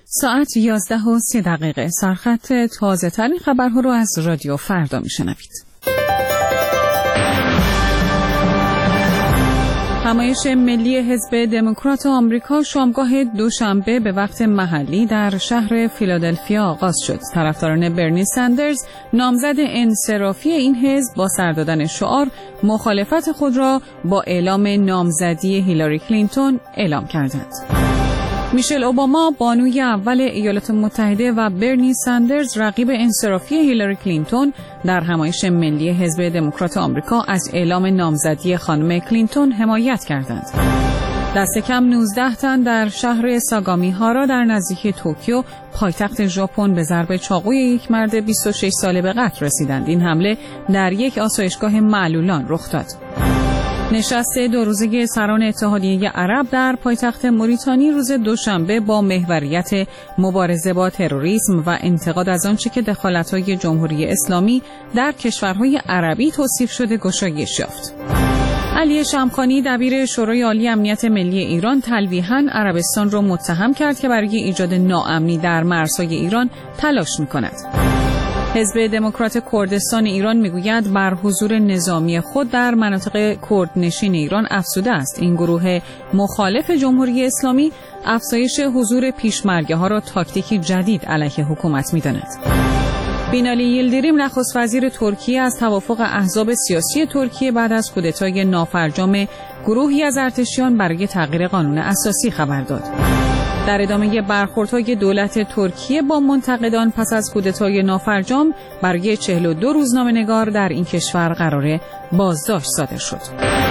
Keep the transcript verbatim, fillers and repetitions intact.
ساعت یازده و سی دقیقه سرخط تازه ترین خبرها رو از رادیو فردا میشنوید. همایش ملی حزب دموکرات آمریکا شامگاه دوشنبه به وقت محلی در شهر فیلادلفیا آغاز شد. طرفداران برنی سندرز، نامزد انصرافی این حزب، با سر دادن شعار مخالفت خود را با اعلام نامزدی هیلاری کلینتون اعلام کردند. میشل اوباما، بانوی اول ایالات متحده، و برنی سندرز، رقیب انصرافی هیلاری کلینتون، در همایش ملی حزب دموکرات آمریکا از اعلام نامزدی خانم کلینتون حمایت کردند. دست کم نوزده تن در شهر ساگامیهارا در نزدیکی توکیو، پایتخت ژاپن، به ضرب چاقوی یک مرد بیست و شش ساله به قتل رسیدند. این حمله در یک آسایشگاه معلولان رخ داد. نشست دو روزه سران اتحادیه عرب در پایتخت موریتانی روز دوشنبه با محوریت مبارزه با تروریسم و انتقاد از آنچه که دخالت‌های جمهوری اسلامی در کشورهای عربی توصیف شده گشایش یافت. علی شمخانی، دبیر شورای عالی امنیت ملی ایران، تلویحاً عربستان را متهم کرد که برای ایجاد ناامنی در مرزهای ایران تلاش می‌کند. حزب دموکرات کردستان ایران میگوید بر حضور نظامی خود در مناطق کردنشین ایران افزوده است. این گروه مخالف جمهوری اسلامی افزایش حضور پیشمرگه ها را تاکتیکی جدید علیه حکومت می‌داند. بینالی یلدریم، نخست وزیر ترکیه، از توافق احزاب سیاسی ترکیه بعد از کودتای نافرجام گروهی از ارتشیان برای تغییر قانون اساسی خبر داد. در ادامه برخوردهای دولت ترکیه با منتقدان پس از کودتای نافرجام، برای چهل و دو روزنامه‌نگار در این کشور قرار بازداشت صادر شد.